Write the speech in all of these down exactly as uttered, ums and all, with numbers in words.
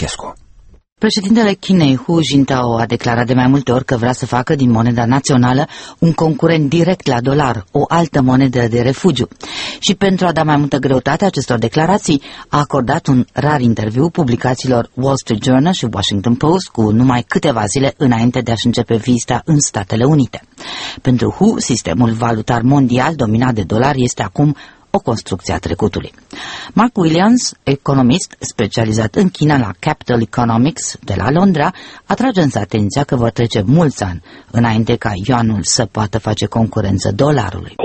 Lăchescu. Președintele Chinei, Hu Jintao, a declarat de mai multe ori că vrea să facă din moneda națională un concurent direct la dolar, o altă monedă de refugiu. Și pentru a da mai multă greutate acestor declarații, a acordat un rar interviu publicațiilor Wall Street Journal și Washington Post cu numai câteva zile înainte de a-și începe vizita în Statele Unite. Pentru Hu, sistemul valutar mondial dominat de dolar este acum o construcție a trecutului. Mark Williams, economist specializat în China la Capital Economics de la Londra, atrage însă atenția că vor trece mulți ani înainte ca yuanul să poată face concurență dolarului.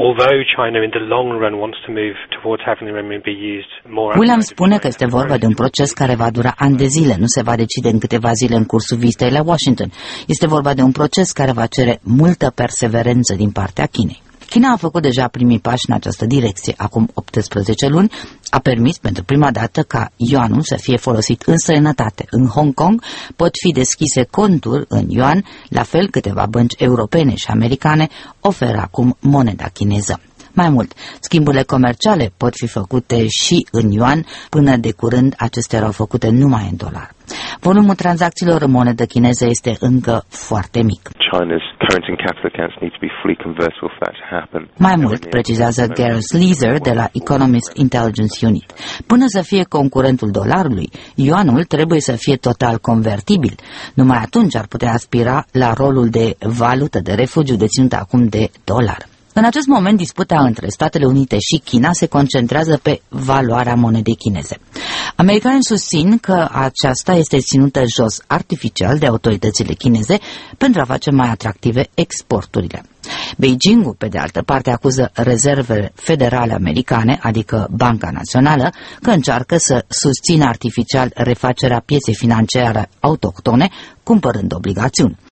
Williams spune că este vorba de un proces care va dura ani de zile, nu se va decide în câteva zile în cursul vizitei la Washington. Este vorba de un proces care va cere multă perseverență din partea Chinei. China a făcut deja primii pași în această direcție. Acum optsprezece luni a permis pentru prima dată ca yuanul să fie folosit în străinătate. În Hong Kong pot fi deschise conturi în yuan, la fel câteva bănci europene și americane oferă acum moneda chineză. Mai mult, schimburile comerciale pot fi făcute și în yuan, până de curând acestea erau făcute numai în dolar. Volumul tranzacțiilor în monedă chineză este încă foarte mic. Mai mult, precizează Gareth Leeser de la Economist Intelligence Unit. Până să fie concurentul dolarului, yuanul trebuie să fie total convertibil. Numai atunci ar putea aspira la rolul de valută de refugiu deținută acum de dolar. În acest moment, disputa între Statele Unite și China se concentrează pe valoarea monedei chineze. Americanii susțin că aceasta este ținută jos artificial de autoritățile chineze pentru a face mai atractive exporturile. Beijingul, pe de altă parte, acuză rezervele federale americane, adică Banca Națională, că încearcă să susțină artificial refacerea pieței financiare autohtone, cumpărând obligațiuni.